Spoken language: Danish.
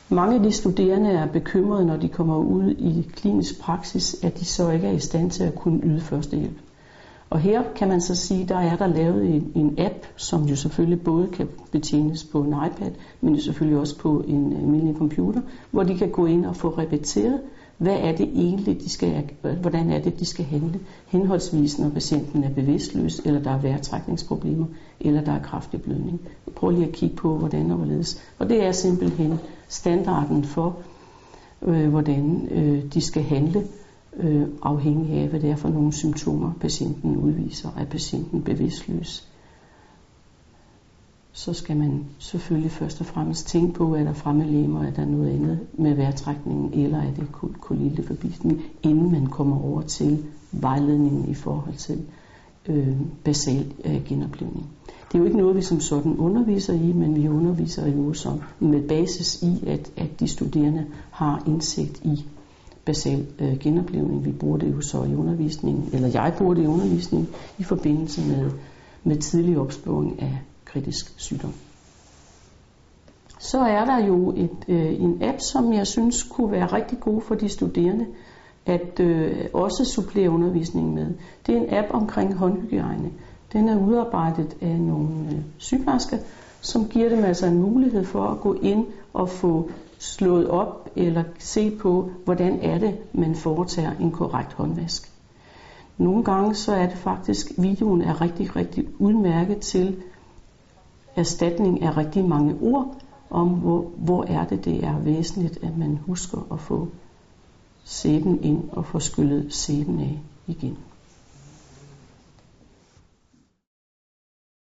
Mange af de studerende er bekymrede, når de kommer ud i klinisk praksis, at de så ikke er i stand til at kunne yde førstehjælp. Og her kan man så sige, der er lavet en app, som jo selvfølgelig både kan betjenes på en iPad, men jo selvfølgelig også på en almindelig computer, hvor de kan gå ind og få repeteret, hvad er det egentlig, hvordan er det, de skal handle, henholdsvis når patienten er bevidstløs, eller der er vejrtrækningsproblemer, eller der er kraftig blødning. Prøv lige at kigge på, hvordan og hvorledes. Og det er simpelthen standarden for, hvordan de skal handle, afhængig af, hvad det er for nogle symptomer, patienten udviser. Er patienten bevidstløs, så skal man selvfølgelig først og fremmest tænke på, er der fremmedlegemer, er der noget andet med vejrtrækningen, eller er det kolilteforbisning, inden man kommer over til vejledningen i forhold til basal genoplivning. Det er jo ikke noget, vi som sådan underviser i, men vi underviser jo som med basis i, at de studerende har indsigt i basal genoplivning. Vi bruger det jo så i undervisningen, eller jeg bruger det i undervisningen i forbindelse med tidlig opsporing af kritisk sygdom. Så er der jo en app, som jeg synes kunne være rigtig god for de studerende at også supplere undervisningen med. Det er en app omkring håndhygiejne. Den er udarbejdet af nogle sygeplejersker, som giver dem altså en mulighed for at gå ind og få slået op eller se på, hvordan er det, man foretager en korrekt håndvask. Nogle gange så er det faktisk, videoen er rigtig, rigtig udmærket til erstatning af rigtig mange ord om, hvor er det er væsentligt, at man husker at få sæben ind og få skyllet sæben af igen.